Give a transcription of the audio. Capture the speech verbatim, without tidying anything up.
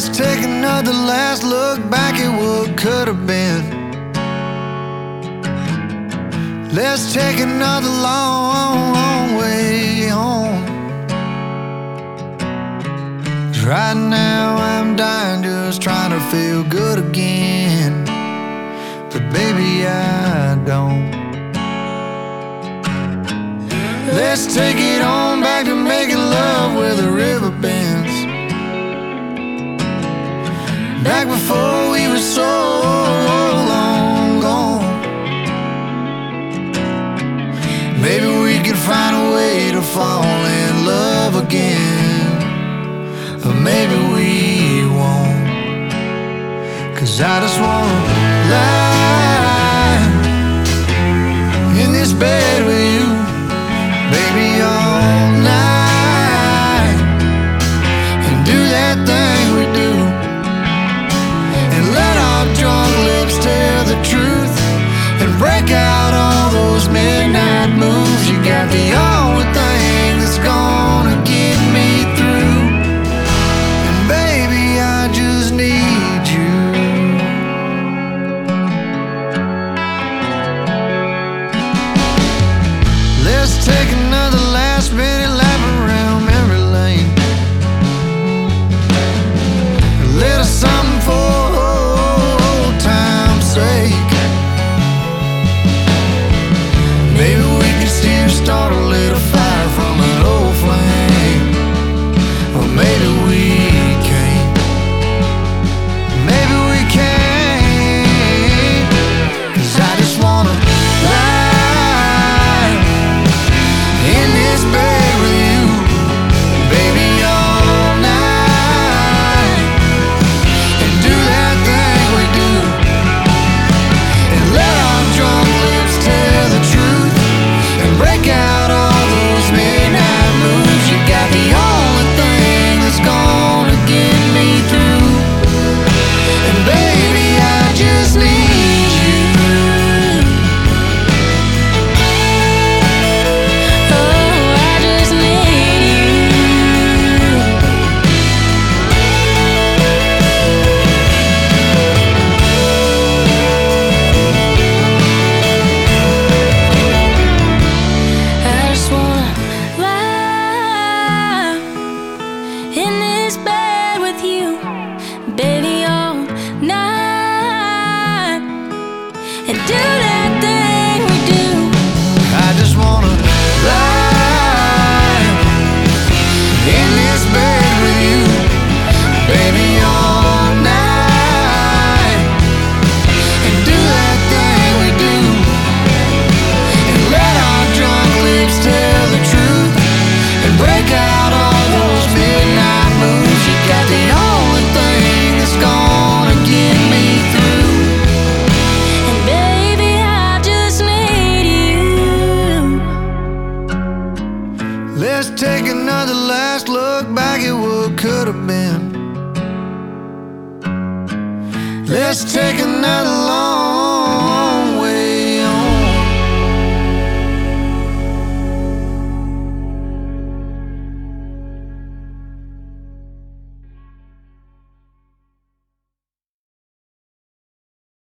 Let's take another last look back at what could have been. Let's take another long, long way home. 'Cause right now I'm dying, just trying to feel good again. But baby, I don't. Let's take it on back to making love where the river bends. Back before we were so long gone. Maybe we could find a way to fall in love again. Or maybe we won't. 'Cause I just wanna lie in this bed with you, baby, all night, and do that thing we do, and let our drunk lips tell the truth, and break out all those midnight moves. You got the only thing that's gonna get me through, and baby, I just need you. Let's take another last minute lap around memory lane. A little something for old time's sake. Maybe we can still start a little fire from an old flame. Or maybe we can't. Maybe we can't. 'Cause I just wanna lie in this bed with you, baby, all night, and do that thing we do, and let our drunk lips tell the truth, and break out all those midnight moves. You got the only thing that's gonna get me through, and baby, I just need you. Oh, I just need you. I just wanna lie in this bed with you, baby, all night, and do that thing we do. I just wanna lie in this bed with you, baby, all night, and do that thing we do, and let our drunk lips tell the truth, and break out all those midnight moves. You got the only thing that's gonna get me through, And baby, I just need you. let's take another last look back at what could have been. Let's take another long